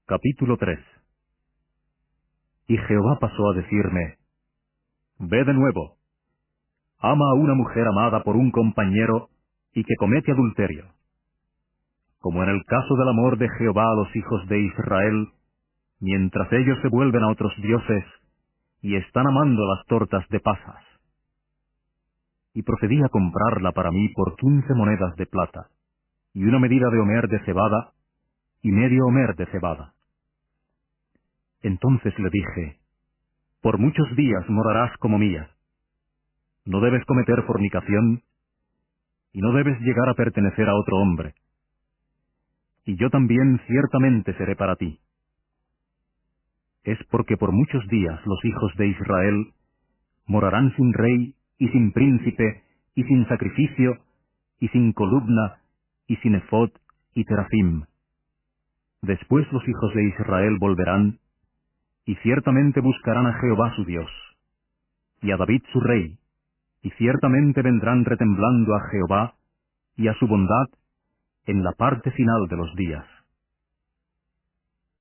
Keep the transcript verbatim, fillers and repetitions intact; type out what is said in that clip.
Capítulo tres. Y Jehová pasó a decirme, Ve de nuevo, ama a una mujer amada por un compañero y que comete adulterio. Como en el caso del amor de Jehová a los hijos de Israel, mientras ellos se vuelven a otros dioses y están amando las tortas de pasas. Y procedí a comprarla para mí por quince monedas de plata, y una medida de homer de cebada, y medio homer de cebada. Entonces le dije, Por muchos días morarás como mía. No debes cometer fornicación, y no debes llegar a pertenecer a otro hombre. Y yo también ciertamente seré para ti. Es porque por muchos días los hijos de Israel morarán sin rey, y sin príncipe, y sin sacrificio, y sin columna, y sin efod, y terafim. Después los hijos de Israel volverán, y ciertamente buscarán a Jehová su Dios, y a David su rey, y ciertamente vendrán retemblando a Jehová, y a su bondad, en la parte final de los días.